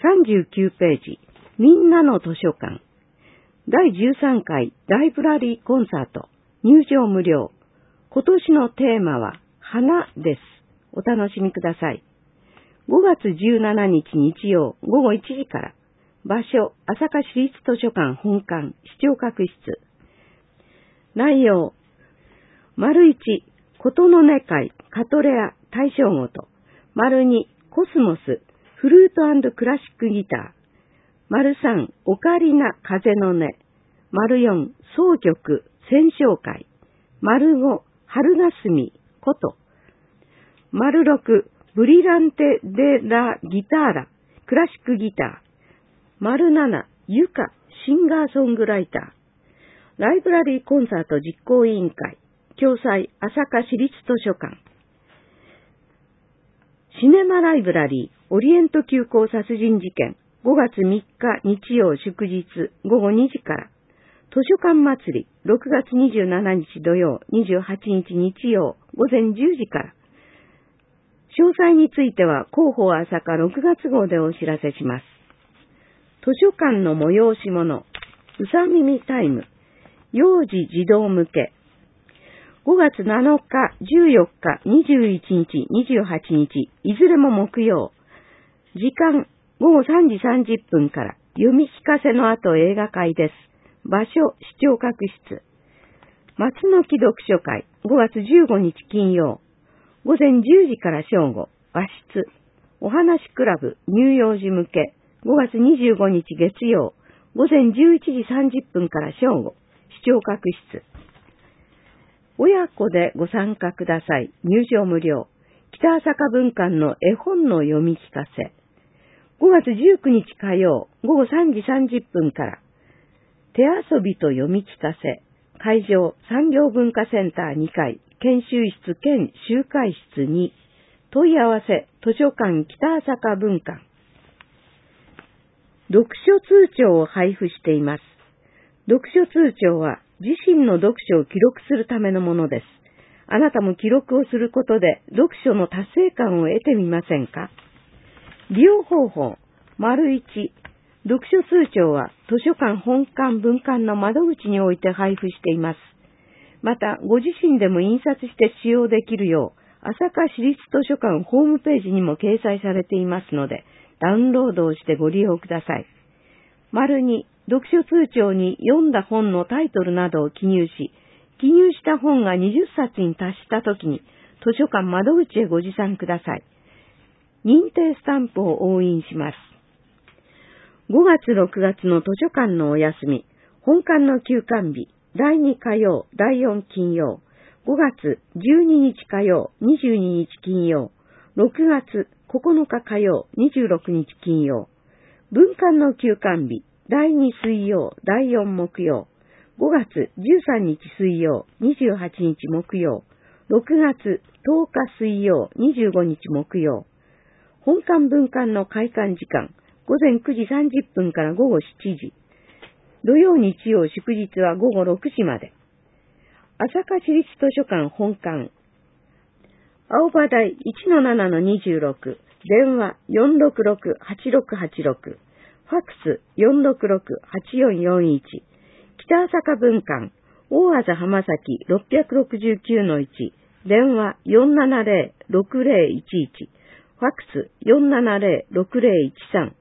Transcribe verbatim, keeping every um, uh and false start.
さんじゅうきゅうページ、みんなの図書館。だいじゅうさんかいライブラリーコンサート。入場無料。今年のテーマは花です。お楽しみください。ごがつじゅうしちにち日曜ごごいちじから。場所、朝霞市立図書館本館視聴覚室。内容、丸いち、琴の音会カトレア大正ごと。丸に、コスモスフルート&クラシックギター。丸さん、オカリナ風の音。丸よん、奏曲選唱会。丸ご、春霞こと。丸ろく、ブリランテ・デ・ラ・ギターラクラシックギター。丸なな、ユカシンガーソングライター。ライブラリーコンサート実行委員会。共催朝霞市立図書館。シネマライブラリーオリエント急行殺人事件ごがつみっか日曜祝日ごごにじから。図書館祭りろくがつにじゅうしちにち土曜にじゅうはちにち日曜ごぜんじゅうじから。詳細については広報朝霞ろくがつごうでお知らせします。図書館の催し物、うさ耳タイム、幼児児童向け。ごがつなのか、じゅうよっか、にじゅういちにち、にじゅうはちにち、いずれも木曜。時間、ごごさんじさんじゅっぷんから、読み聞かせの後映画会です。場所、視聴覚室。松の木読書会、ごがつじゅうごにち金曜。ごぜんじゅうじから正午、和室。お話クラブ、乳幼児向け。ごがつにじゅうごにち月曜。ごぜんじゅういちじさんじゅっぷんから正午、視聴覚室。親子でご参加ください。入場無料。北朝霞文館の絵本の読み聞かせ。ごがつじゅうくにち火曜、ごごさんじさんじゅっぷんから。手遊びと読み聞かせ。会場、産業文化センターにかい、研修室兼集会室に。問い合わせ、図書館北朝霞文館。読書通帳を配布しています。読書通帳は自身の読書を記録するためのものです。あなたも記録をすることで読書の達成感を得てみませんか？利用方法、丸いち、読書通帳は図書館本館文館の窓口において配布しています。また、ご自身でも印刷して使用できるよう、朝霞市立図書館ホームページにも掲載されていますので、ダウンロードをしてご利用ください。丸に、読書通帳に読んだ本のタイトルなどを記入し、記入した本がにじゅっさつに達したときに、図書館窓口へご持参ください。認定スタンプを押印します。ごがつろくがつの図書館のお休み、本館の休館日、だいに火曜、だいよん金曜、ごがつじゅうににち火曜、にじゅうににち金曜、ろくがつここのか火曜、にじゅうろくにち金曜、文館の休館日、だいに水曜、だいよん木曜、ごがつじゅうさんにち水曜、にじゅうはちにち木曜、ろくがつとおか水曜、にじゅうごにち木曜、本館文館の開館時間、ごぜんくじさんじゅっぷんからごごしちじ、土曜日曜祝日はごごろくじまで。朝霞市立図書館本館。青葉台 いちのななのにじゅうろく、電話 よんろくろくはちろくはちろく、ファックス よんろくろくはちよんよんいち、北朝霞文館、大字浜崎 ろっぴゃくろくじゅうきゅうのいち、電話 よんななぜろろろくぜろいちいち、ファックス よんななぜろくぜろいちさん、